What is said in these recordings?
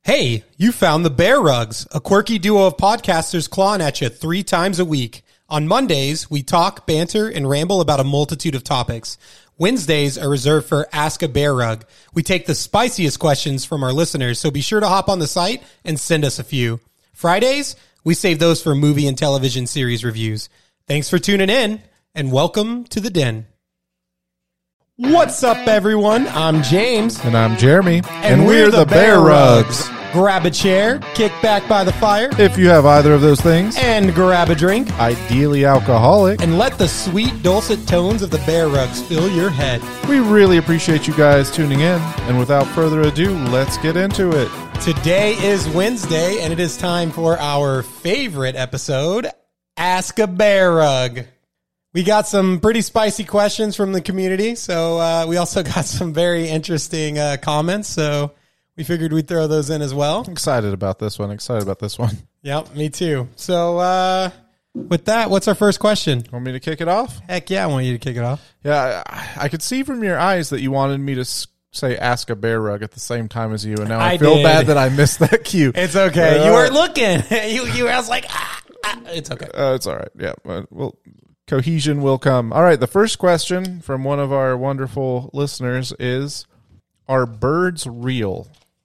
Hey, you found the Bear Rugs, a quirky duo of podcasters clawing at you 3 times a week. On Mondays, we talk, banter, and ramble about a multitude of topics. Wednesdays are reserved for Ask a Bear Rug. We take the spiciest questions from our listeners, so be sure to hop on the site and send us a few. Fridays, we save those for movie and television series reviews. Thanks for tuning in, and welcome to the Den. What's up, everyone? I'm James. And I'm Jeremy. And we're the Bear Rugs. Grab a chair, kick back by the fire, If you have either of those things, and grab a drink, ideally alcoholic, and let the sweet, dulcet tones of the Bear Rugs fill your head. we really appreciate you guys tuning in. And without further ado, let's get into it. Today is Wednesday, and it is time for our favorite episode, Ask a Bear Rug. We got some pretty spicy questions from the community, so we also got some very interesting comments, so we figured we'd throw those in as well. Excited about this one. Yep, me too. So with that, what's our first question? Want me to kick it off? Heck yeah, I want you to kick it off. Yeah, I could see from your eyes that you wanted me to say Ask a Bear Rug at the same time as you, and now I feel did. bad that I missed that cue. It's okay. You weren't looking. I was like, it's okay. It's all right. Yeah, well, cohesion will come. All right, the first question from one of our wonderful listeners is, are birds real?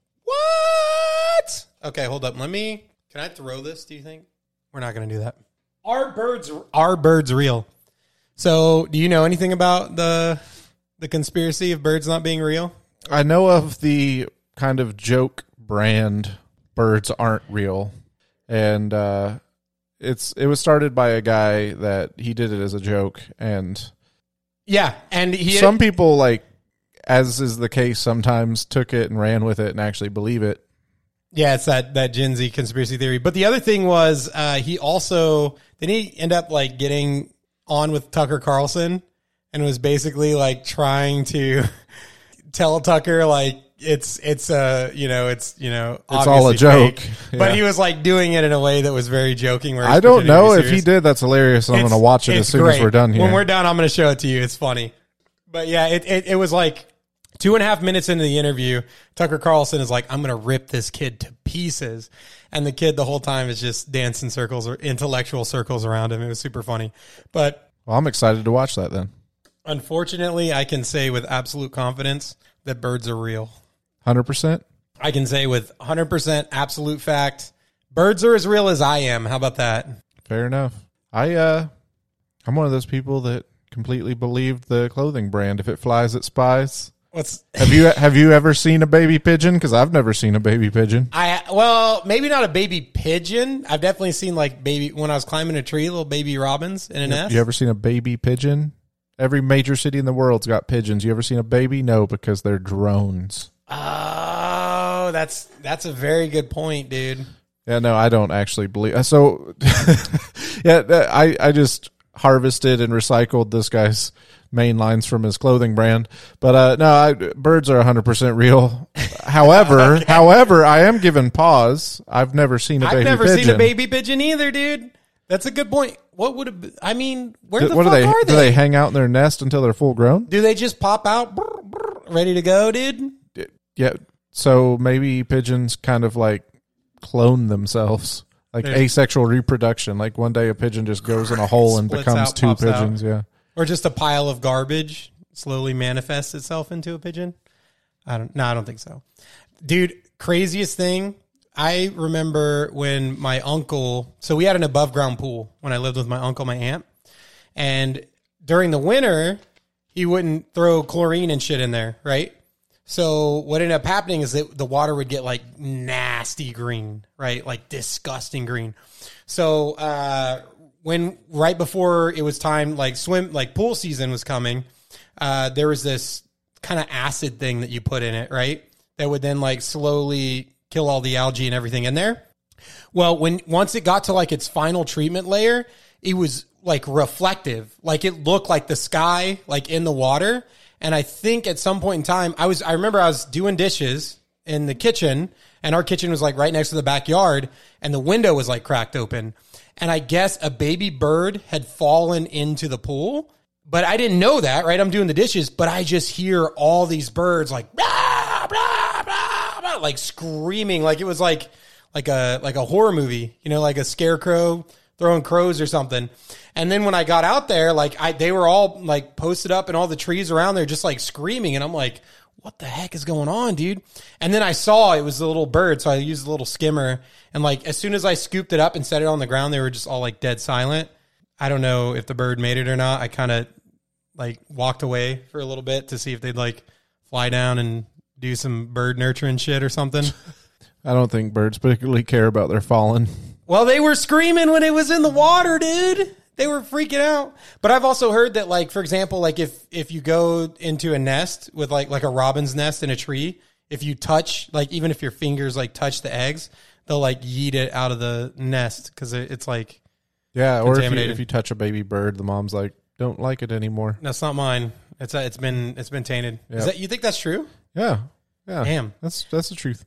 What? Okay, hold up. Can I throw this, do you think? We're not going to do that. Are birds real? So, do you know anything about the conspiracy of birds not being real? I know of the kind of joke brand birds aren't real. And it was started by a guy that he did it as a joke, and Yeah, and some people, like, as is the case, sometimes took it and ran with it and actually believe it. Yeah, it's that Gen Z conspiracy theory. But the other thing was he end up like getting on with Tucker Carlson and was basically like trying to tell Tucker like it's all a joke. Yeah. But he was like doing it in a way that was very joking. Where I don't know if he did. That's hilarious. I'm going to watch it as soon as we're done here. When we're done, I'm going to show it to you. It's funny. But yeah, it was like 2.5 minutes into the interview, Tucker Carlson is like, I'm going to rip this kid to pieces. And the kid the whole time is just dancing circles or intellectual circles around him. It was super funny. But well, I'm excited to watch that then. Unfortunately, I can say with absolute confidence that birds are real. 100%? I can say with 100% absolute fact, birds are as real as I am. How about that? Fair enough. I'm one of those people that completely believed the clothing brand. If it flies, it spies. Have you ever seen a baby pigeon? Because I've never seen a baby pigeon. Well, maybe not a baby pigeon. I've definitely seen like when I was climbing a tree, little baby robins in a nest. You ever seen a baby pigeon? Every major city in the world's got pigeons. You ever seen a baby? No, because they're drones. Oh, that's a very good point, dude. Yeah, no, I don't actually believe. So, yeah, I just harvested and recycled this guy's main lines from his clothing brand. But birds are 100% real. However, I am given pause. I've never seen a baby pigeon. I've never seen a baby pigeon either, dude. That's a good point. What would have? I mean, where the fuck are they? Do they hang out in their nest until they're full grown? Do they just pop out, ready to go, dude? Yeah. So maybe pigeons kind of like clone themselves, like asexual reproduction. Like one day a pigeon just goes in a hole and becomes two pigeons. Yeah. Or just a pile of garbage slowly manifests itself into a pigeon. I don't think so, dude. Craziest thing. I remember when my uncle, so we had an above ground pool when I lived with my uncle, my aunt, and during the winter, he wouldn't throw chlorine and shit in there, right? So what ended up happening is that the water would get like nasty green, right? Like disgusting green. So, right before it was time, like pool season was coming, there was this kind of acid thing that you put in it, right? That would then like slowly kill all the algae and everything in there. Well, once it got to like its final treatment layer, it was like reflective. Like it looked like the sky, like in the water. And I think at some point in time, I remember I was doing dishes in the kitchen, and our kitchen was like right next to the backyard, and the window was like cracked open. And I guess a baby bird had fallen into the pool, but I didn't know that, right? I'm doing the dishes, but I just hear all these birds like, blah, blah, blah, blah, like screaming, like it was like a horror movie, you know, like a scarecrow throwing crows or something. And then when I got out there, like they were all like posted up in all the trees around there, just like screaming. And I'm like, what the heck is going on, dude? And then I saw it was a little bird. So I used a little skimmer. And like, as soon as I scooped it up and set it on the ground, they were just all like dead silent. I don't know if the bird made it or not. I kind of like walked away for a little bit to see if they'd like fly down and do some bird nurturing shit or something. I don't think birds particularly care about their fallen. Well, they were screaming when it was in the water, dude. They were freaking out. But I've also heard that, like, for example, like if you go into a nest with like a robin's nest in a tree, if you touch, like, even if your fingers like touch the eggs, they'll like yeet it out of the nest because it's like, yeah. Or if you touch a baby bird, the mom's like, don't like it anymore. That's not mine. It's been tainted. Yep. Is that, you think that's true? Yeah. Damn. That's the truth.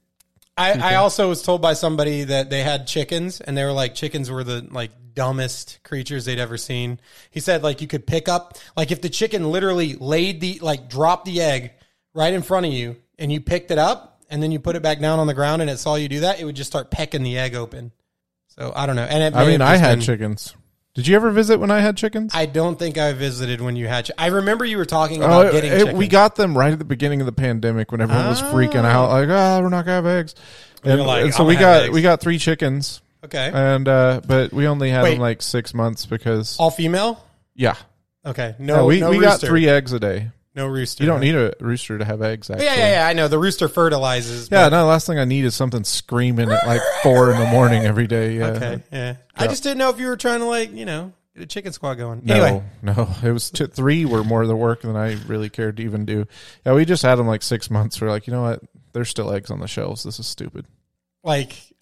I also was told by somebody that they had chickens and they were like, chickens were the like dumbest creatures they'd ever seen. He said like you could pick up, like if the chicken literally dropped the egg right in front of you and you picked it up and then you put it back down on the ground and it saw you do that, it would just start pecking the egg open. So I don't know. And I had chickens. Did you ever visit when I had chickens? I don't think I visited when you had I remember you were talking about getting chickens. We got them right at the beginning of the pandemic when everyone was freaking out, like, we're not going to have eggs. And so we got 3 chickens. Okay. And but we only had them like 6 months because... All female? Yeah. Okay. We got 3 eggs a day. No rooster. You don't need a rooster to have eggs, actually. Yeah, I know. The rooster fertilizes. Yeah, no, the last thing I need is something screaming at like 4 a.m. every day. Yeah. Okay, yeah. I just didn't know if you were trying to like, you know, get a chicken squad going. Anyway. No. It was 3 were more of the work than I really cared to even do. Yeah, we just had them like 6 months. We're like, you know what? There's still eggs on the shelves. This is stupid. Like, in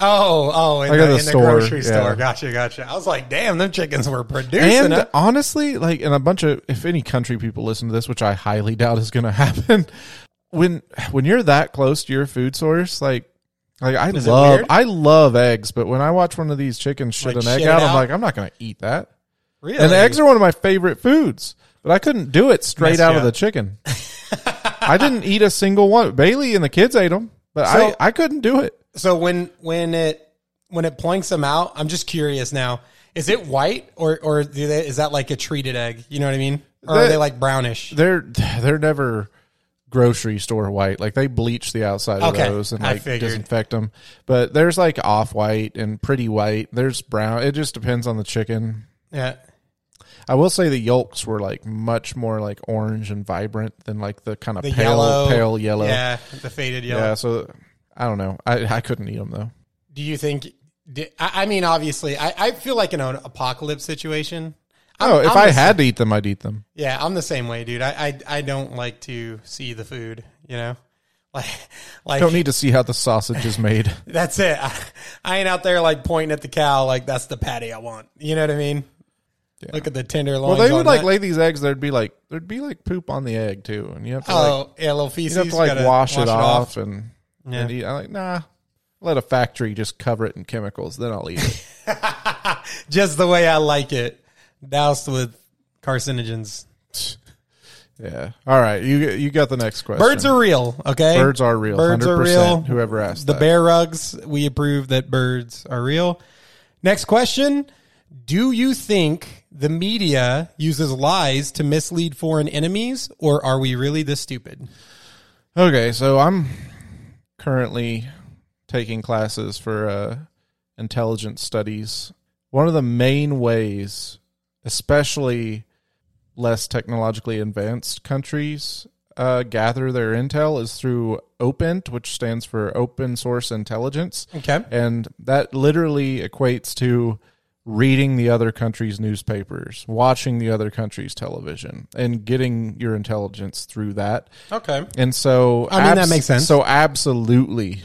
the grocery store. Gotcha. I was like, damn, them chickens were producing. And honestly, like, and a bunch of, if any country people listen to this, which I highly doubt is going to happen, when you're that close to your food source, like I love eggs, but when I watch one of these chickens shit an egg out, I'm like, I'm not going to eat that. Really? And eggs are one of my favorite foods, but I couldn't do it straight out of the chicken. I didn't eat a single one. Bailey and the kids ate them, but I couldn't do it. So when it planks them out, I'm just curious now. Is it white or is that like a treated egg? You know what I mean? Or are they like brownish? They're never grocery store white. Like they bleach the outside of those and like disinfect them. But there's like off-white and pretty white. There's brown. It just depends on the chicken. Yeah. I will say the yolks were like much more like orange and vibrant than like the kind of pale yellow. Yeah, the faded yellow. Yeah, so I don't know. I couldn't eat them though. Do you think? I mean, obviously, I feel like in an apocalypse situation. If I had to eat them, I'd eat them. Yeah, I'm the same way, dude. I don't like to see the food. You know, like don't need to see how the sausage is made. That's it. I ain't out there like pointing at the cow like that's the patty I want. You know what I mean? Yeah. Look at the tenderloins. Well, they would like lay these eggs. There'd be like poop on the egg too, and you have to a little feces. You have to like wash it off and eat. I'm like, nah. Let a factory just cover it in chemicals, then I'll eat it. Just the way I like it, doused with carcinogens. Yeah. All right. You got the next question. Birds are real. Okay. Birds are real. Birds 100%, are real. Whoever asked the bear rugs, we approve that birds are real. Next question. Do you think the media uses lies to mislead foreign enemies, or are we really this stupid? Okay, so I'm currently taking classes for intelligence studies. One of the main ways, especially less technologically advanced countries gather their intel, is through OPINT, which stands for Open Source Intelligence. Okay. And that literally equates to reading the other country's newspapers, watching the other country's television, and getting your intelligence through that. Okay. And so, that makes sense. So absolutely,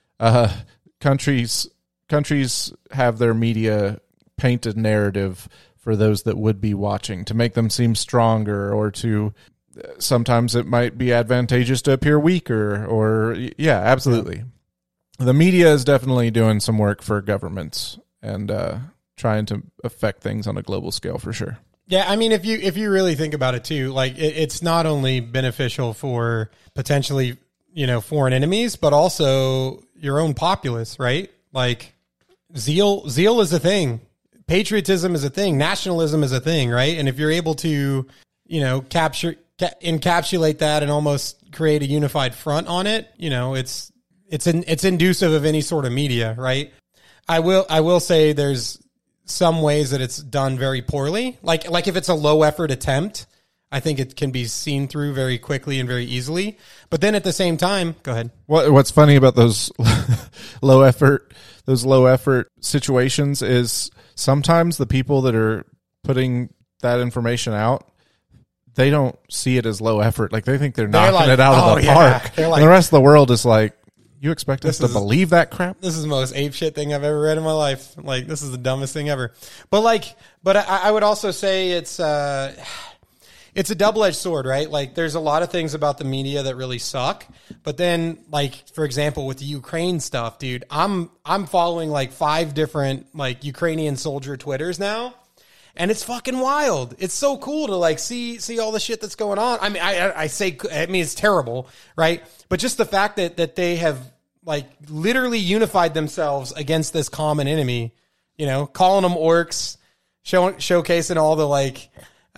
countries have their media painted narrative for those that would be watching to make them seem stronger, or to sometimes it might be advantageous to appear weaker, or yeah, absolutely. Yeah. The media is definitely doing some work for governments and trying to affect things on a global scale for sure. Yeah, I mean, if you really think about it too, like it's not only beneficial for potentially foreign enemies, but also your own populace, right? Like zeal is a thing. Patriotism is a thing. Nationalism is a thing, right? And if you're able to, encapsulate that and almost create a unified front on it, it's inducive of any sort of media, right? I will say there's some ways that it's done very poorly. Like if it's a low effort attempt, I think it can be seen through very quickly and very easily. But then at the same time, go ahead. What's funny about those low effort situations is sometimes the people that are putting that information out, they don't see it as low effort. Like they think they're knocking it out of the park. They're like, and the rest of the world is like, you expect us to believe that crap? This is the most apeshit thing I've ever read in my life. Like, this is the dumbest thing ever. But I would also say it's a double-edged sword, right? Like, there's a lot of things about the media that really suck. But then, like, for example, with the Ukraine stuff, dude, I'm following like 5 different like Ukrainian soldier Twitters now. And it's fucking wild. It's so cool to like see all the shit that's going on. I mean, I mean, it's terrible, right? But just the fact that they have like literally unified themselves against this common enemy, calling them orcs, showcasing all the like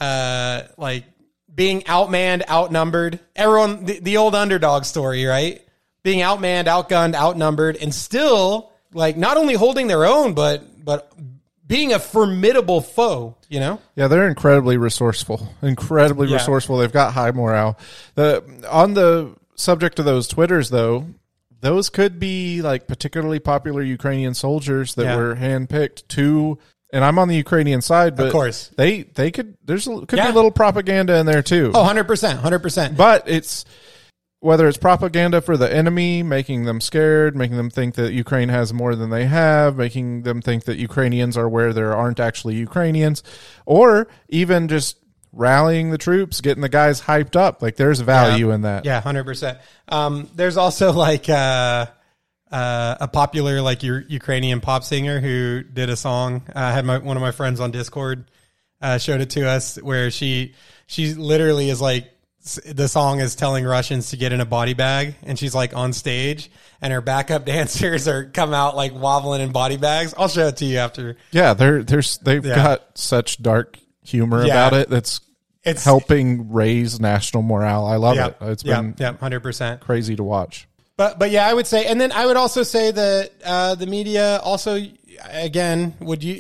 being outmanned, outnumbered. Everyone, the old underdog story, right? Being outmanned, outgunned, outnumbered, and still like not only holding their own, but being a formidable foe, Yeah, they're incredibly resourceful. They've got high morale. On the subject of those Twitters, though, those could be like particularly popular Ukrainian soldiers that were handpicked to. And I'm on the Ukrainian side, but of course they could. Be a little propaganda in there too. Oh, 100%. But it's whether it's propaganda for the enemy, making them scared, making them think that Ukraine has more than they have, making them think that Ukrainians are where there aren't actually Ukrainians, or even just rallying the troops, getting the guys hyped up. Like there's value in that. Yeah, 100%. There's also like a popular like Ukrainian pop singer who did a song. I had one of my friends on Discord showed it to us where she literally is like, the song is telling Russians to get in a body bag, and she's like on stage, and her backup dancers come out like wobbling in body bags. I'll show it to you after. Yeah, they've got such dark humor about it. It's helping raise national morale. I love it. It's been 100% crazy to watch. But yeah, I would say, and then I would also say that the media also, again,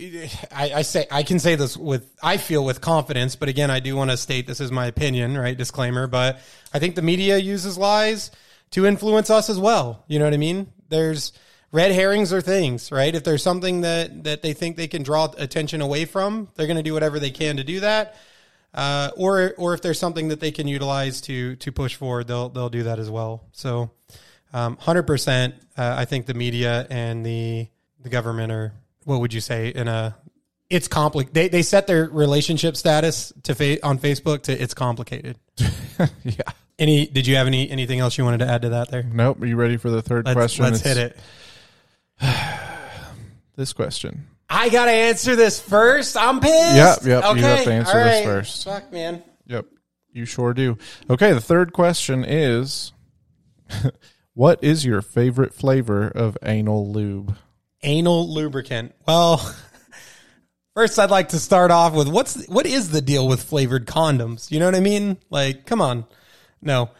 I can say this I feel with confidence, but again, I do want to state this is my opinion, right? Disclaimer, but I think the media uses lies to influence us as well. You know what I mean? There's red herrings or things, right? If there's something that they think they can draw attention away from, they're going to do whatever they can to do that. Or if there's something that they can utilize to push forward, they'll do that as well. So, 100%, I think the media and the government are, what would you say, it's complicated. They set their relationship status on Facebook to it's complicated. Yeah. Did you have anything else you wanted to add to that there? Nope. Are you ready for the third question? Let's hit it. This question. I got to answer this first. I'm pissed. Yep. Okay. You have to answer this first. Fuck, man. Yep. You sure do. Okay. The third question is, what is your favorite flavor of anal lube? Anal lubricant. Well, first I'd like to start off with what is the deal with flavored condoms? You know what I mean? Like, come on. No.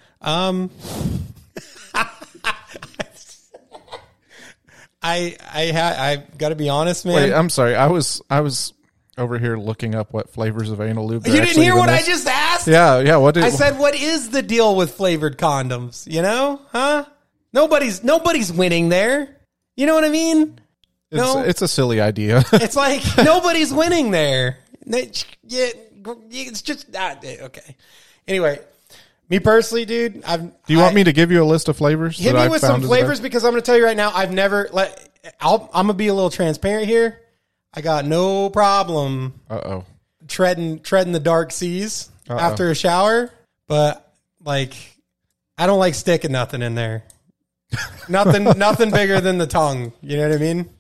I got to be honest, man. Wait, I'm sorry. I was over here looking up what flavors of anal lube. You didn't hear what I just asked? Yeah. I said, what is the deal with flavored condoms? Huh? Nobody's winning there. You know what I mean? It's a silly idea. It's like nobody's winning there. It's just okay. Anyway, me personally, dude, do you want me to give you a list of flavors? Hit me with some flavors because I'm going to tell you right now, I'm going to be a little transparent here. I got no problem treading the dark seas after a shower, but like I don't like sticking nothing in there. Nothing bigger than the tongue. You know what I mean?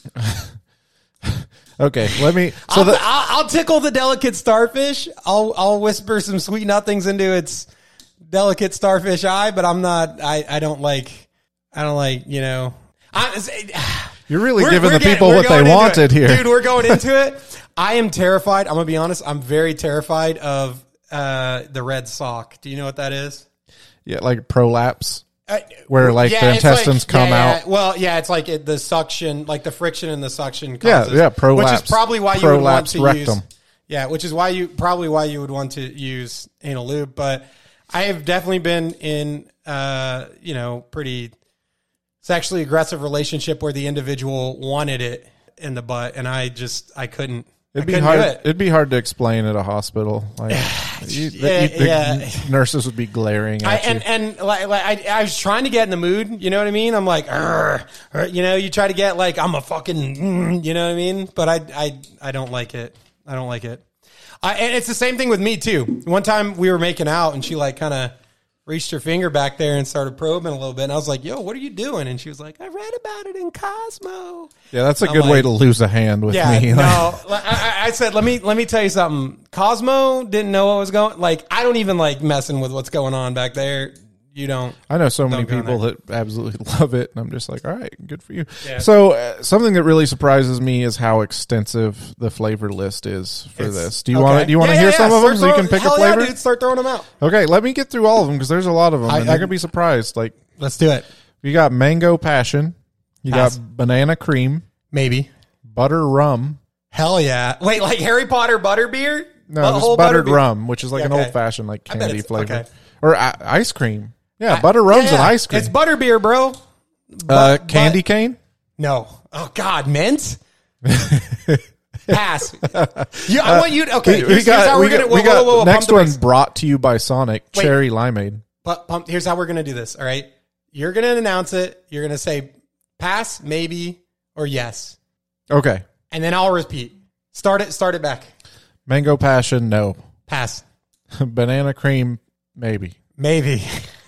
Okay, let me. I'll tickle the delicate starfish. I'll whisper some sweet nothings into its delicate starfish eye, but I'm not. I don't like. You know. You're really giving the people what they wanted here, dude. We're going into it. I am terrified. I'm gonna be honest. I'm very terrified of the red sock. Do you know what that is? Yeah, like prolapse. Where like the intestines come out. Well, yeah, it's like the suction, like the friction in the suction causes. Yeah, prolapse. Which is probably why you would want to rectum. use. Yeah, which is why you would want to use anal lube. But I have definitely been in, pretty sexually aggressive relationship where the individual wanted it in the butt, and I couldn't. It'd be hard. It'd be hard to explain at a hospital. Like, nurses would be glaring at you. And I was trying to get in the mood. You know what I mean? I'm like, you try to get like I'm a fucking, you know what I mean? But I don't like it. I don't like it. And it's the same thing with me too. One time we were making out, and she like kind of reached her finger back there and started probing a little bit. And I was like, yo, what are you doing? And she was like, I read about it in Cosmo. Yeah, that's a good way to lose a hand with me. No, I said, let me tell you something. Cosmo didn't know what was going. Like, I don't even like messing with what's going on back there. You don't. I know so many people that absolutely love it, and I'm just like, all right, good for you. Yeah. So something that really surprises me is how extensive the flavor list is for this. Do you want to? Do you want to hear some of them so you can pick a flavor? Yeah, dude, start throwing them out. Okay, let me get through all of them because there's a lot of them, and you're gonna be surprised. Like, let's do it. You got mango passion. You got banana cream. Maybe butter rum. Hell yeah! Wait, like Harry Potter butterbeer? No, just buttered rum, which is like an old fashioned like candy flavor, or ice cream. Yeah, butter rum's and ice cream. It's butterbeer, bro. Candy cane? No. Oh God, mint. Pass. I want you. Okay, here's how we're gonna. Next one brought to you by Sonic. Cherry limeade. But here's how we're gonna do this. All right, you're gonna announce it. You're gonna say pass, maybe, or yes. Okay. And then I'll repeat. Start it back. Mango passion, no. Pass. Banana cream, maybe. Maybe.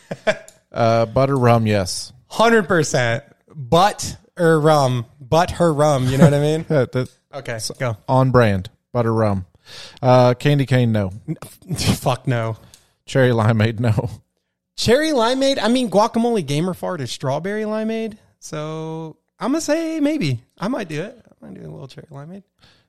Butter rum, yes. 100%. But her rum. You know what I mean? Okay, go. On brand. Butter rum. Candy cane, no. Fuck no. Cherry limeade, no. Cherry limeade? I mean, guacamole gamer fart is strawberry limeade. So I'm going to say maybe. I might do it. I might do a little cherry limeade.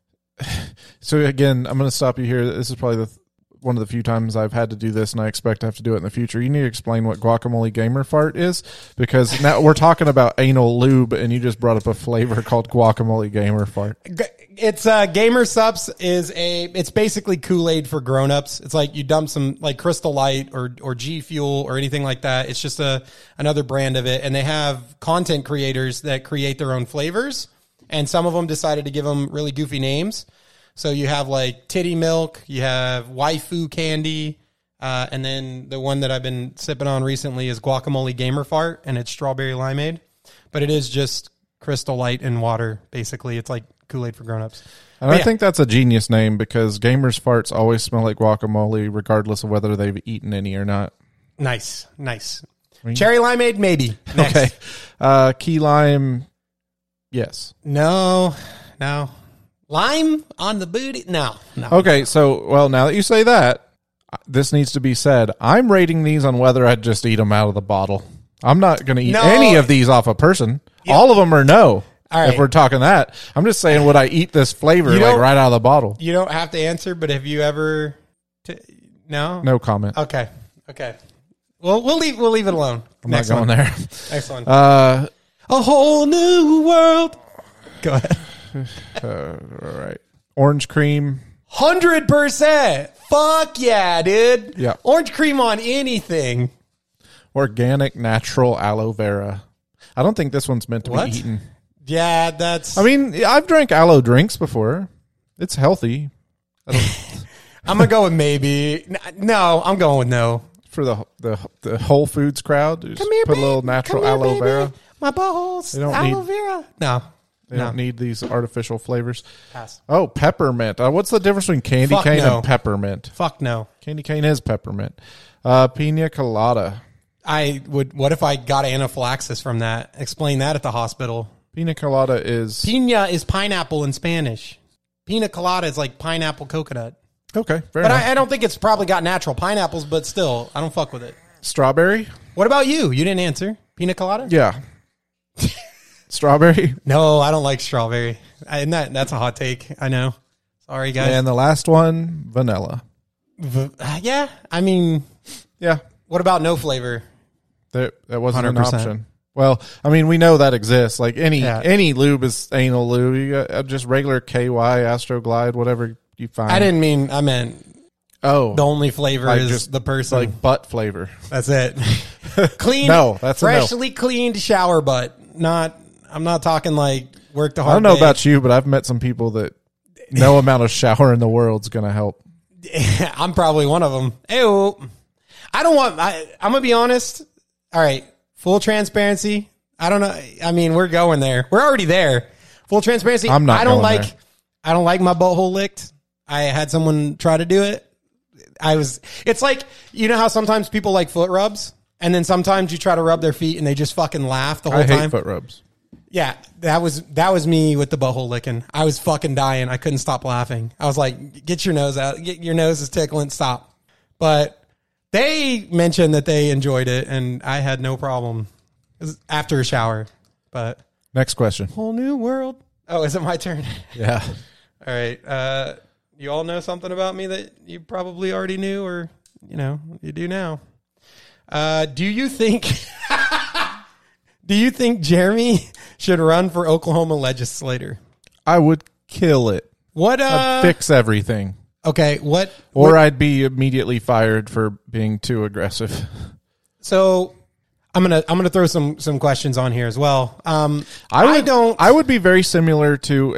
So again, I'm going to stop you here. This is probably one of the few times I've had to do this, and I expect to have to do it in the future. You need to explain what guacamole gamer fart is, because now we're talking about anal lube, and you just brought up a flavor called guacamole gamer fart. It's Gamer Sups it's basically Kool-Aid for grown-ups. It's like you dump some like Crystal Light or G Fuel or anything like that. It's just another brand of it, and they have content creators that create their own flavors, and some of them decided to give them really goofy names. So you have like titty milk, you have waifu candy, and then the one that I've been sipping on recently is guacamole gamer fart, and it's strawberry limeade. But it is just Crystal Light and water, basically. It's like Kool-Aid for grown-ups. And I think that's a genius name, because gamers' farts always smell like guacamole, regardless of whether they've eaten any or not. Nice. Cherry limeade, maybe. Next. Okay. Key lime, yes. No. Lime on the booty? No. Okay, so, well, now that you say that, this needs to be said. I'm rating these on whether I'd just eat them out of the bottle. I'm not going to eat any of these off a person. Yep. All of them are no. All right. If we're talking that. I'm just saying, would I eat this flavor like right out of the bottle? You don't have to answer, but have you ever... No? No comment. Okay. Well, we'll leave it alone. I'm not going there. Next one. A whole new world. Go ahead. All right. Orange cream. 100%. Fuck yeah, dude. Yeah. Orange cream on anything. Organic natural aloe vera. I don't think this one's meant to be eaten. Yeah, that's... I mean, I've drank aloe drinks before. It's healthy. I'm going to go with maybe. No, I'm going with no. For the Whole Foods crowd, just come here, put a little natural aloe vera. My balls. Aloe vera. No. They don't need these artificial flavors. Pass. Oh, peppermint. What's the difference between candy cane and peppermint? Fuck no. Candy cane is peppermint. Pina colada. What if I got anaphylaxis from that? Explain that at the hospital. Pina colada is... Pina is pineapple in Spanish. Pina colada is like pineapple coconut. Okay, fair But enough. I don't think it's probably got natural pineapples, but still, I don't fuck with it. Strawberry? What about you? You didn't answer. Pina colada? Yeah. Strawberry? No, I don't like strawberry. And that's a hot take. I know. Sorry, guys. And the last one, vanilla. Yeah, I mean, Yeah, what about no flavor? that wasn't 100%. an option. Well, I mean, we know that exists. Like any lube is anal lube. You got just regular KY, Astroglide, whatever you find. I meant the only flavor like is just the person. like butt flavor. That's it. Clean. No, that's a no. freshly cleaned shower butt. I'm not talking like worked a hard I don't know day. about you, but I've met some people that no amount of shower in the world's going to help. I'm probably one of them. Ew. I don't want, I'm going to be honest. All right. Full transparency. I don't know. I mean, we're going there. We're already there. Full transparency. I'm not I don't going like, there. I don't like my butthole licked. I had someone try to do it. It's like, you know how sometimes people like foot rubs and then sometimes you try to rub their feet and they just fucking laugh the whole I hate time. foot rubs. Yeah, that was me with the butthole licking. I was fucking dying. I couldn't stop laughing. I was like, get your nose out. Get your nose is tickling. Stop. But they mentioned that they enjoyed it, and I had no problem. It was after a shower. But Next question. whole new world. Oh, is it my turn? Yeah. All right. You all know something about me that you probably already knew, or you do now. Do you think? Do you think Jeremy should run for Oklahoma legislator? I would kill it. What? I'd fix everything. Okay. What? Or I'd be immediately fired for being too aggressive. So I'm gonna throw some questions on here as well. I would be very similar to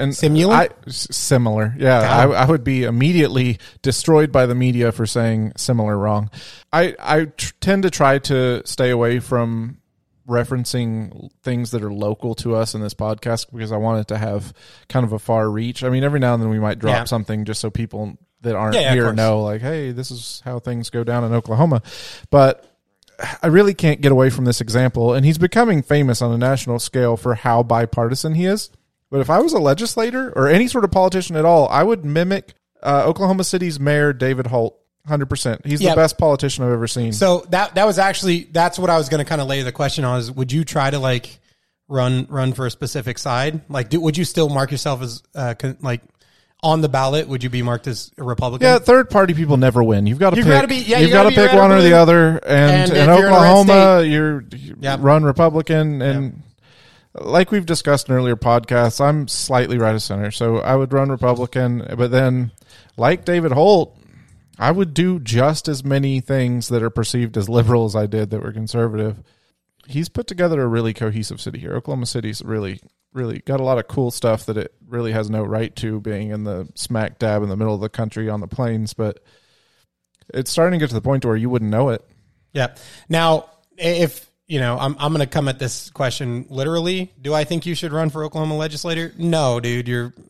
similar. Yeah, I would be immediately destroyed by the media for saying similar wrong. I tend to try to stay away from referencing things that are local to us in this podcast because I want it to have kind of a far reach. I mean, every now and then we might drop something just so people that aren't here know, like, hey, this is how things go down in Oklahoma. But I really can't get away from this example, and he's becoming famous on a national scale for how bipartisan he is. But if I was a legislator or any sort of politician at all, I would mimic Oklahoma City's mayor, David Holt. 100%. He's the best politician I've ever seen. So that was actually, that's what I was going to kind of lay the question on is, would you try to like run for a specific side? Like, would you still mark yourself as like on the ballot? Would you be marked as a Republican? Yeah, third party people never win. You've got to pick. You've got to pick red or one or blue. the other. And in Oklahoma, you run Republican. And like we've discussed in earlier podcasts, I'm slightly right of center. So I would run Republican. But then, like David Holt, I would do just as many things that are perceived as liberal as I did that were conservative. He's put together a really cohesive city here. Oklahoma City's really got a lot of cool stuff that it really has no right to, being in the smack dab in the middle of the country on the plains. But it's starting to get to the point where you wouldn't know it. Yeah. Now, if I'm going to come at this question literally. Do I think you should run for Oklahoma legislator? No, dude.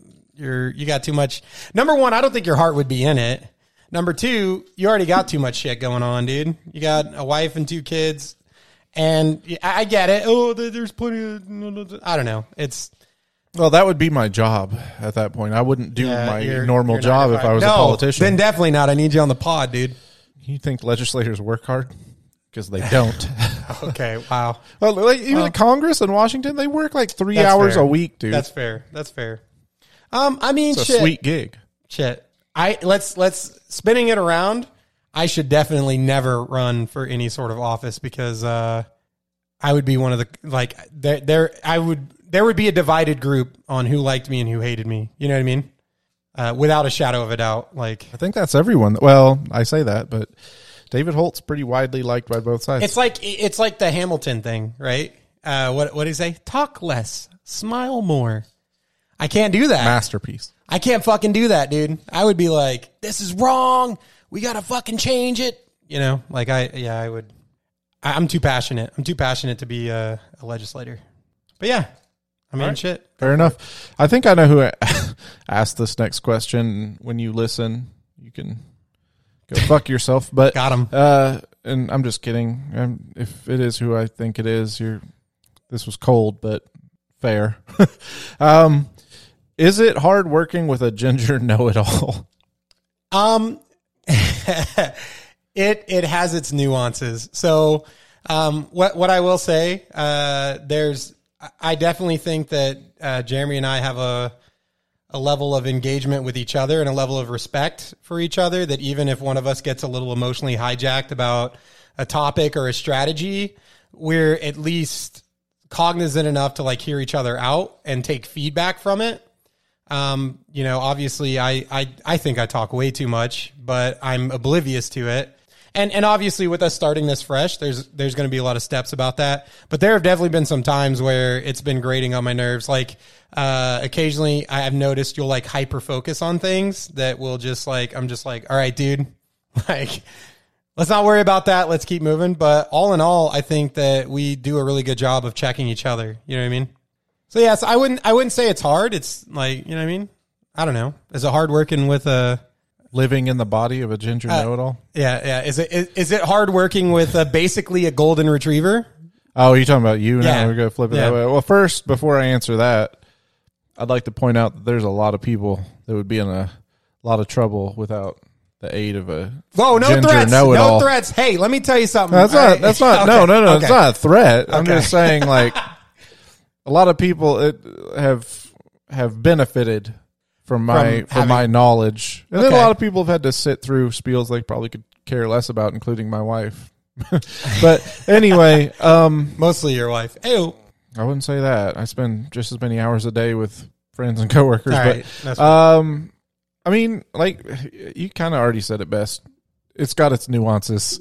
You got too much. Number one, I don't think your heart would be in it. Number two, you already got too much shit going on, dude. You got a wife and 2 kids, and I get it. Oh, there's plenty of, I don't know. Well, that would be my job at that point. I wouldn't do my normal job if I was a politician. Then definitely not. I need you on the pod, dude. You think legislators work hard? Because they don't. Okay, wow. Well, like, even Congress in Washington, they work like 3 hours a week, dude. That's fair. I mean, it's a sweet gig. Shit. Let's spinning it around. I should definitely never run for any sort of office because I would be one of the there would be a divided group on who liked me and who hated me. You know what I mean? Without a shadow of a doubt. Like, I think that's everyone. Well, I say that, but David Holt's pretty widely liked by both sides. It's like the Hamilton thing, right? What did he say? Talk less, smile more. I can't do that. Masterpiece. I can't fucking do that, dude. I would be like, this is wrong. We got to fucking change it. Like I would. I'm too passionate. I'm too passionate to be a legislator. But yeah, I mean, shit. Fair enough. I think I know who asked this next question. When you listen, you can go fuck yourself. But got him. And I'm just kidding. If it is who I think it is, this was cold, but fair. Is it hard working with a ginger know-it-all? It has its nuances. So, what I will say, I definitely think that Jeremy and I have a level of engagement with each other and a level of respect for each other that even if one of us gets a little emotionally hijacked about a topic or a strategy, we're at least cognizant enough to like hear each other out and take feedback from it. Obviously I think I talk way too much, but I'm oblivious to it. And obviously with us starting this fresh, there's going to be a lot of steps about that, but there have definitely been some times where it's been grating on my nerves. Like, occasionally I have noticed you'll like hyper focus on things that will just like, I'm just like, all right, dude, like, let's not worry about that. Let's keep moving. But all in all, I think that we do a really good job of checking each other. You know what I mean? So yes, I wouldn't say it's hard. It's like, you know what I mean? I don't know. Is it hard working with living in the body of a ginger know-it-all? Yeah. Is it hard working with basically a golden retriever? Oh, you're talking about you now? Yeah. We're going to flip it that way. Well, first, before I answer that, I'd like to point out that there's a lot of people that would be in a lot of trouble without the aid of a ginger threats. know-it-all. No threats. Hey, let me tell you something. That's not. Okay. No. Okay. It's not a threat. I'm Okay. just saying, like, a lot of people have benefited from my knowledge, and then a lot of people have had to sit through spiels they probably could care less about, including my wife. But anyway, mostly your wife. Ew. I wouldn't say that. I spend just as many hours a day with friends and coworkers. All right. But I mean, like, you kind of already said it best. It's got its nuances.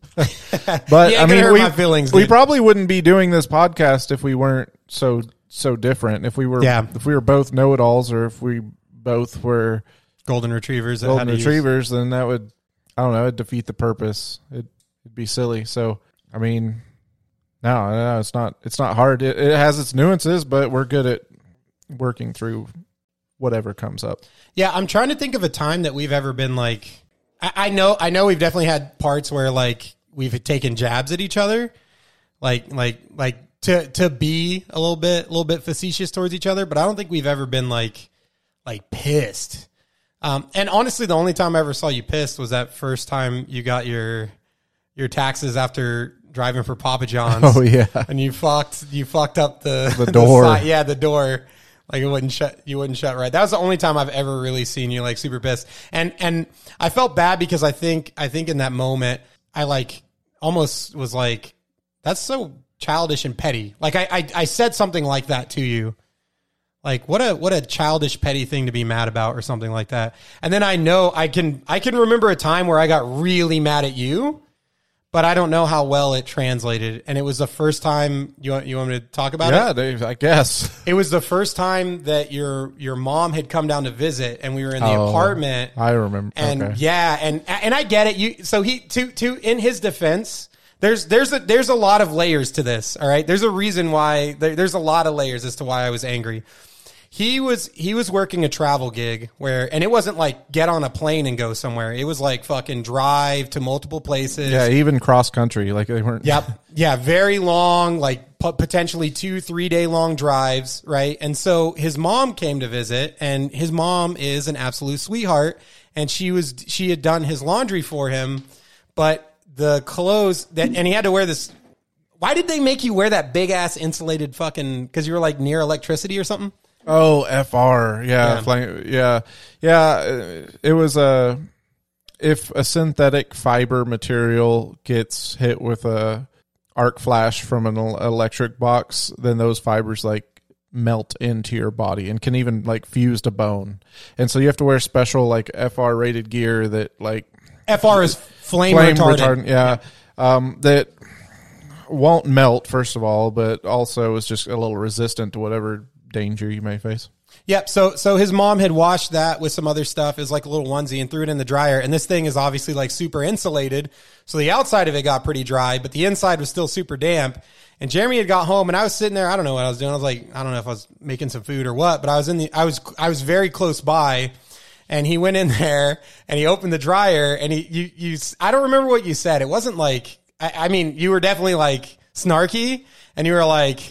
But I mean, my feelings, we dude. probably wouldn't be doing this podcast if we weren't so different. If we were both know-it-alls, or if we both were golden retrievers, then that would, I don't know, it'd defeat the purpose. It'd be silly. So I mean, no, it's not hard. It has its nuances, but we're good at working through whatever comes up. Yeah, I'm trying to think of a time that we've ever been like, I know we've definitely had parts where like we've taken jabs at each other, like to be a little bit facetious towards each other, but I don't think we've ever been like pissed. And honestly, the only time I ever saw you pissed was that first time you got your taxes after driving for Papa John's. Oh yeah, and you fucked up the door. The door. Like you wouldn't shut right. That was the only time I've ever really seen you like super pissed. And I felt bad because I think in that moment I like almost was like, that's so childish and petty. Like I said something like that to you. Like what a childish petty thing to be mad about or something like that. And then I know I can remember a time where I got really mad at you, but I don't know how well it translated. And it was the first time you want me to talk about it? Yeah, Dave, I guess. It was the first time that your mom had come down to visit and we were in the apartment. I remember. And okay. yeah, and I get it. So he to in his defense, there's a lot of layers to this, all right? There's a reason why there's a lot of layers as to why I was angry. He was working a travel gig and it wasn't like get on a plane and go somewhere. It was like fucking drive to multiple places. Yeah, even cross country, like they weren't. Yep. Yeah, very long, like potentially 2-3 day long drives, right? And so his mom came to visit, and his mom is an absolute sweetheart, and she had done his laundry for him, but the clothes and he had to wear this. Why did they make you wear that big ass insulated fucking? Because you were like near electricity or something. Oh, FR. Yeah. It was if a synthetic fiber material gets hit with a arc flash from an electric box, then those fibers like melt into your body and can even like fuse to bone. And so you have to wear special like FR rated gear that like FR is flame retardant. Yeah. That won't melt, first of all, but also is just a little resistant to whatever danger you may face. Yep. So his mom had washed that with some other stuff as like a little onesie and threw it in the dryer. And this thing is obviously like super insulated. So the outside of it got pretty dry, but the inside was still super damp. And Jeremy had got home and I was sitting there. I don't know what I was doing. I was like, I don't know if I was making some food or what, but I was very close by, and he went in there and he opened the dryer and I don't remember what you said. It wasn't like, I mean, you were definitely like snarky and you were like,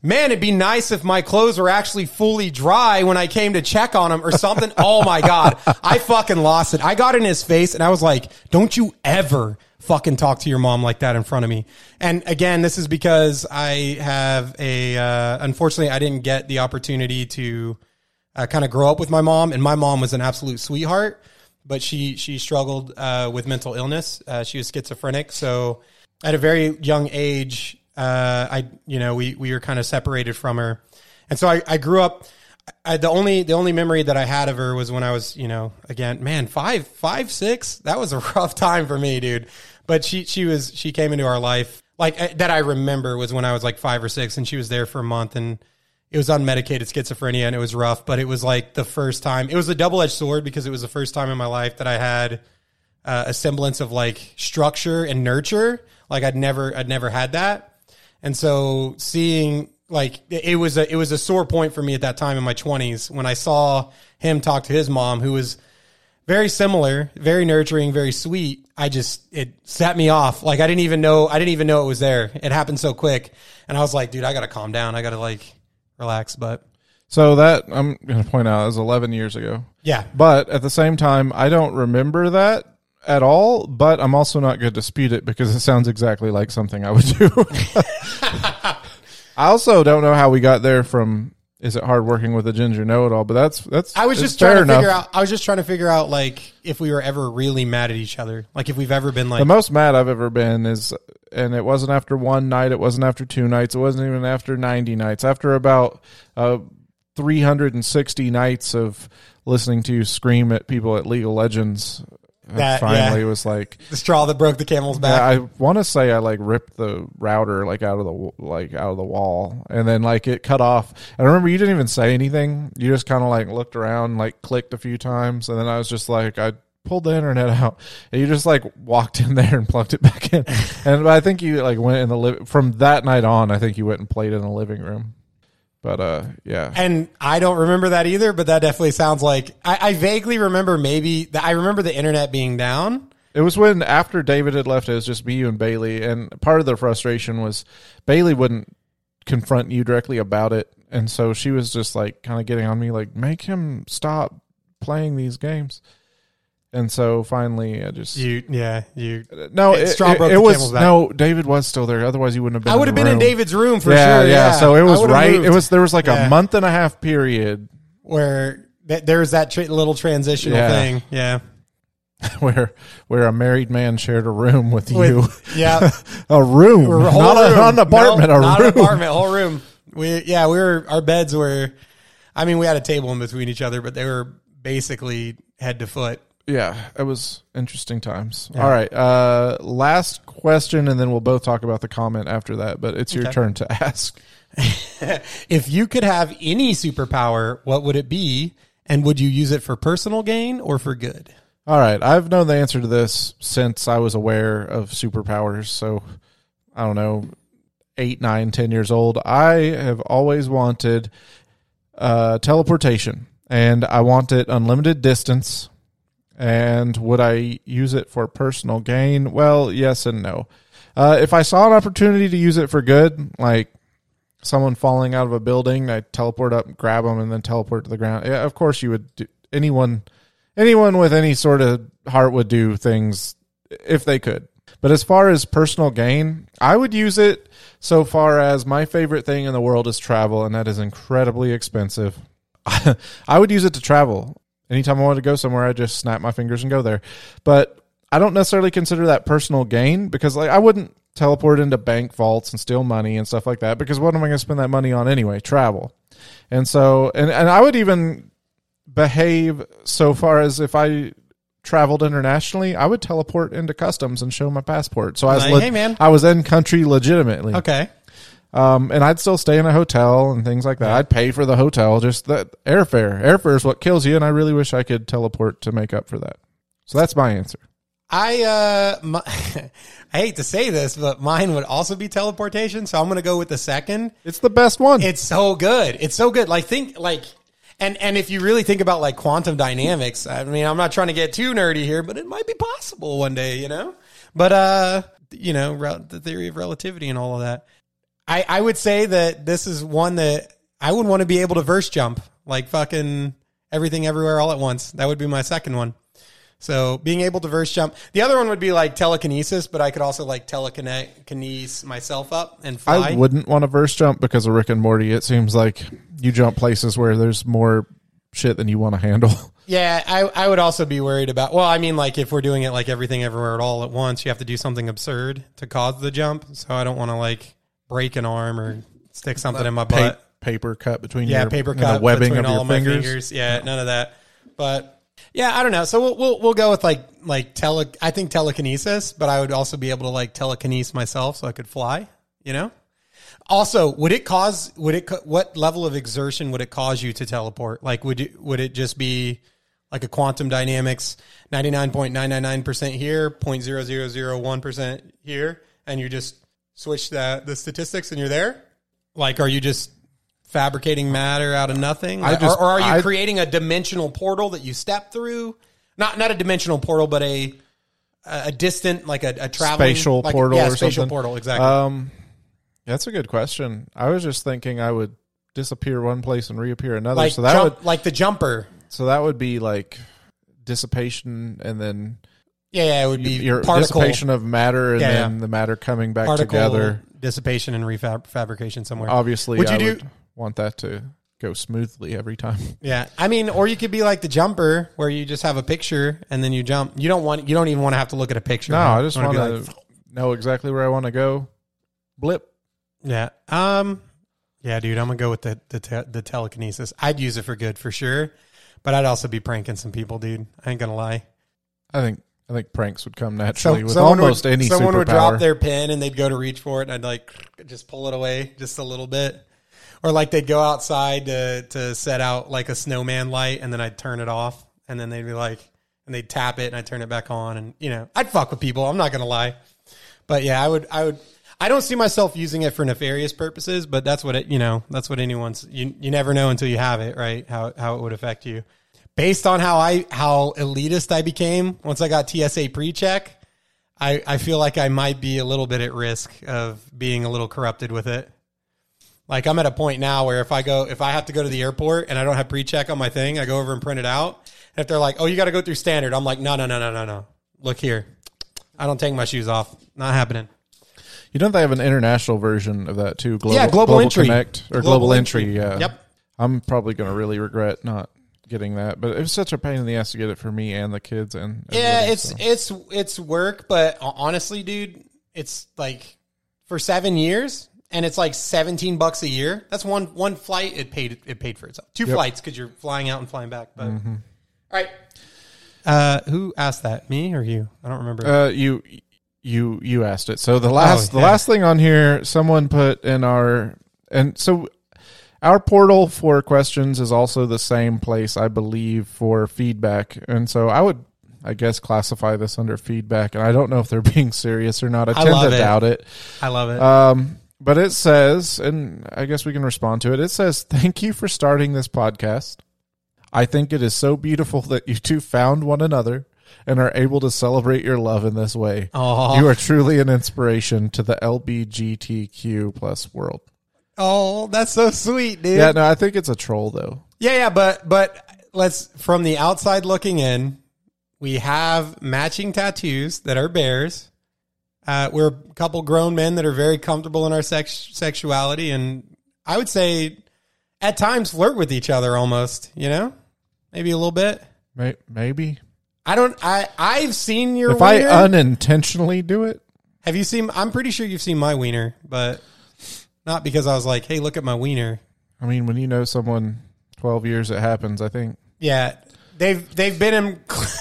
man, it'd be nice if my clothes were actually fully dry when I came to check on them or something. Oh my God. I fucking lost it. I got in his face and I was like, don't you ever fucking talk to your mom like that in front of me. And again, this is because I have unfortunately, I didn't get the opportunity to kind of grow up with my mom, and my mom was an absolute sweetheart, but she struggled with mental illness. She was schizophrenic. So at a very young age, we were kind of separated from her. And so I grew up, the only memory that I had of her was when I was, again, man, 5, 6, that was a rough time for me, dude. But she came into our life, like, that I remember was when I was like 5 or 6, and she was there for a month, and it was unmedicated schizophrenia, and it was rough, but it was like the first time, it was a double-edged sword because it was the first time in my life that I had a semblance of like structure and nurture. Like I'd never had that. And so seeing, like, it was a sore point for me at that time in my 20s when I saw him talk to his mom, who was very similar, very nurturing, very sweet. It set me off. Like I didn't even know it was there. It happened so quick. And I was like, dude, I got to calm down. I got to like relax. But so that, I'm going to point out, it was 11 years ago. Yeah. But at the same time, I don't remember that at all, but I'm also not going to dispute it because it sounds exactly like something I would do. I also don't know how we got there from, is it hard working with a ginger know-it-all, but that's I was just trying to figure out like if we were ever really mad at each other, like if we've ever been like, the most mad I've ever been is, and it wasn't after one night, it wasn't after 2 nights, it wasn't even after 90 nights, after about 360 nights of listening to you scream at people at League of Legends. That finally was like the straw that broke the camel's back. Yeah, I want to say I like ripped the router out of the wall, and then like it cut off. I remember you didn't even say anything. You just kind of like looked around, like clicked a few times, and then I was just like, I pulled the internet out, and you just like walked in there and plugged it back in. And I think you like went in the from that night on. I think you went and played in the living room. But, yeah. And I don't remember that either, but that definitely sounds like, I vaguely remember I remember the internet being down. It was when, after David had left, it was just me, you, and Bailey. And part of the frustration was Bailey wouldn't confront you directly about it. And so she was just like kind of getting on me, like, make him stop playing these games. And so finally, I just David was still there. Otherwise, you wouldn't have been. I would have been in David's room for sure. Yeah. So it was right. Moved. There was like a month and a half period where there was that little transitional thing. Yeah, where a married man shared a room with you. Yeah, a room, not an apartment. Not an apartment, whole room. Our beds were. I mean, we had a table in between each other, but they were basically head to foot. Yeah, it was interesting times. Yeah. All right, last question, and then we'll both talk about the comment after that, but it's your turn to ask. If you could have any superpower, what would it be, and would you use it for personal gain or for good? All right, I've known the answer to this since I was aware of superpowers, so I don't know, 8, 9, 10 years old. I have always wanted teleportation, and I wanted unlimited distance. And would I use it for personal gain? Well, yes and no. If I saw an opportunity to use it for good, like someone falling out of a building, I'd teleport up, grab them, and then teleport to the ground. Yeah, of course you would. Anyone with any sort of heart would do things if they could. But as far as personal gain, I would use it so far as my favorite thing in the world is travel, and that is incredibly expensive. I would use it to travel. Anytime I wanted to go somewhere, I just snap my fingers and go there. But I don't necessarily consider that personal gain because like I wouldn't teleport into bank vaults and steal money and stuff like that because what am I going to spend that money on anyway? Travel. And so, and I would even behave so far as if I traveled internationally, I would teleport into customs and show my passport. So I was in country legitimately. Okay. And I'd still stay in a hotel and things like that. I'd pay for the hotel, just the airfare. Airfare is what kills you, and I really wish I could teleport to make up for that. So that's my answer. I hate to say this, but mine would also be teleportation, so I'm going to go with the second. It's the best one. It's so good. It's so good. And if you really think about like quantum dynamics, I mean, I'm not trying to get too nerdy here, but it might be possible one day, you know? But, the theory of relativity and all of that. I would say that this is one that I would want to be able to verse jump, like fucking everything everywhere all at once. That would be my second one. So being able to verse jump. The other one would be like telekinesis, but I could also like telekinesis myself up and fly. I wouldn't want to verse jump because of Rick and Morty. It seems like you jump places where there's more shit than you want to handle. Yeah, I would also be worried about, well, I mean, like if we're doing it like everything everywhere at all at once, you have to do something absurd to cause the jump. So I don't want to like break an arm or stick something in my butt. Paper cut between paper cut the webbing between of all your of my fingers. Yeah, none of that. But yeah, I don't know. So we'll go with I think telekinesis, but I would also be able to like telekinesis myself so I could fly, you know? Also, what level of exertion would it cause you to teleport? Like would it just be like a quantum dynamics 99.999% here, 0.0001% here, and you just switch the statistics and you're there? Like are you just fabricating matter out of nothing? Or are you creating a dimensional portal that you step through? Not a dimensional portal, but a distant, like a traveling spatial portal or spatial something. Portal, exactly. That's a good question. I was just thinking I would disappear one place and reappear another. Like so that like the jumper. So that would be like dissipation, and then it would be your particle dissipation of matter, and then the matter coming back particle together. Dissipation and fabrication somewhere. Obviously, would want that to go smoothly every time. Yeah, I mean, or you could be like the jumper, where you just have a picture and then you jump. You don't even want to have to look at a picture. No, I just want to know exactly where I want to go. Blip. Yeah. Yeah, dude, I'm gonna go with the telekinesis. I'd use it for good for sure, but I'd also be pranking some people, dude. I ain't gonna lie. I think pranks would come naturally with almost any superpower. Someone would drop their pen and they'd go to reach for it, and I'd like just pull it away just a little bit. Or like they'd go outside to set out like a snowman light, and then I'd turn it off, and then they'd be like, and they'd tap it, and I'd turn it back on, and I'd fuck with people. I'm not gonna lie, but yeah, I would. I don't see myself using it for nefarious purposes, but that's what that's what anyone's. You never know until you have it, right? How it would affect you, based on how elitist I became once I got TSA pre-check. I feel like I might be a little bit at risk of being a little corrupted with it. Like I'm at a point now where if I have to go to the airport and I don't have pre-check on my thing, I go over and print it out. And if they're like, "Oh, you got to go through standard," I'm like, "No. Look here, I don't take my shoes off. Not happening." You know they have an international version of that too. Global Entry Connect or Global Entry. Yeah. Yep. I'm probably going to really regret not getting that, but it was such a pain in the ass to get it for me and the kids and it's work, but honestly, dude, it's like for 7 years. And it's like $17 a year. That's one flight. It paid for itself. Two flights because you're flying out and flying back. But all right. Who asked that? Me or you? I don't remember. You asked it. So the last thing on here, someone put in our portal for questions is also the same place, I believe, for feedback. And so I would, I guess, classify this under feedback. And I don't know if they're being serious or not. I tend to doubt it. I love it. But it says, and I guess we can respond to it. It says, "Thank you for starting this podcast. I think it is so beautiful that you two found one another and are able to celebrate your love in this way. Aww. You are truly an inspiration to the LBGTQ plus world." Oh, that's so sweet, dude. Yeah, no, I think it's a troll though. Yeah, but let's, from the outside looking in, we have matching tattoos that are bears. We're a couple grown men that are very comfortable in our sexuality, and I would say at times flirt with each other almost, maybe a little bit. Maybe. I've seen your if wiener. I unintentionally do it. Have you seen, I'm pretty sure you've seen my wiener, but not because I was like, "Hey, look at my wiener." I mean, when you know someone 12 years, it happens, I think. Yeah. They've been in,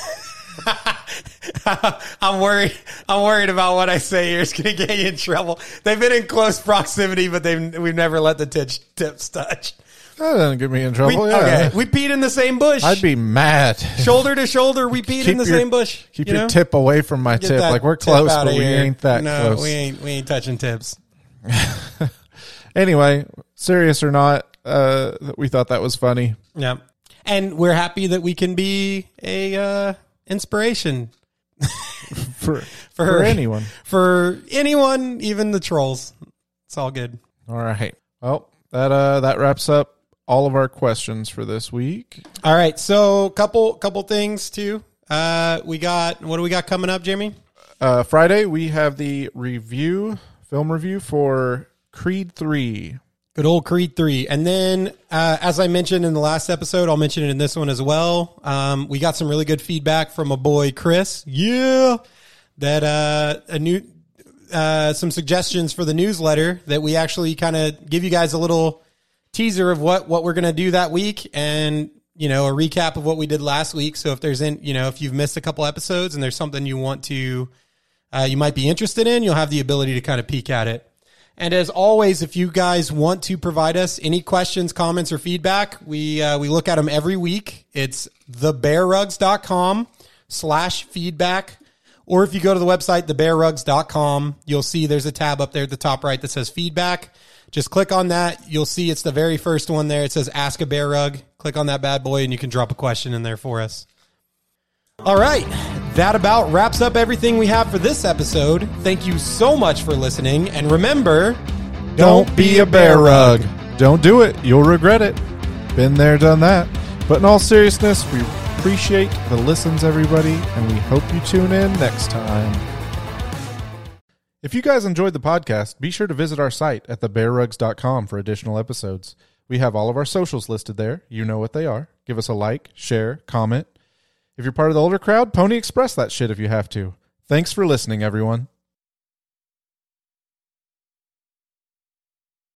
I'm worried about what I say here is going to get you in trouble. They've been in close proximity, but we've never let the tips touch. That doesn't get me in trouble. Okay, we peed in the same bush. I'd be mad. Shoulder to shoulder, we peed in the same bush. Keep your tip away from my tip. Like we're close, but we ain't that close. No, we ain't touching tips. Anyway, serious or not, we thought that was funny. Yeah, and we're happy that we can be a inspiration for anyone, even the trolls. It's all good. All right. Well, that wraps up all of our questions for this week. All right. So couple things too. What do we got coming up, Jimmy? Friday, we have the film review for Creed 3. Good old Creed 3. And then, as I mentioned in the last episode, I'll mention it in this one as well. We got some really good feedback from a boy, Chris. Yeah. That, some suggestions for the newsletter that we actually kind of give you guys a little teaser of what we're going to do that week, and, a recap of what we did last week. So if if you've missed a couple episodes and there's something you want to, you might be interested in, you'll have the ability to kind of peek at it. And as always, if you guys want to provide us any questions, comments, or feedback, we look at them every week. It's thebearrugs.com/feedback. Or if you go to the website, thebearrugs.com, you'll see there's a tab up there at the top right that says feedback. Just click on that. You'll see it's the very first one there. It says Ask a Bear Rug. Click on that bad boy and you can drop a question in there for us. All right. That about wraps up everything we have for this episode. Thank you so much for listening. And remember, don't be a bear rug. Don't do it. You'll regret it. Been there, done that. But in all seriousness, we appreciate the listens, everybody, and we hope you tune in next time. If you guys enjoyed the podcast, be sure to visit our site at thebearrugs.com for additional episodes. We have all of our socials listed there. You know what they are. Give us a like, share, comment. If you're part of the older crowd, Pony Express that shit if you have to. Thanks for listening, everyone.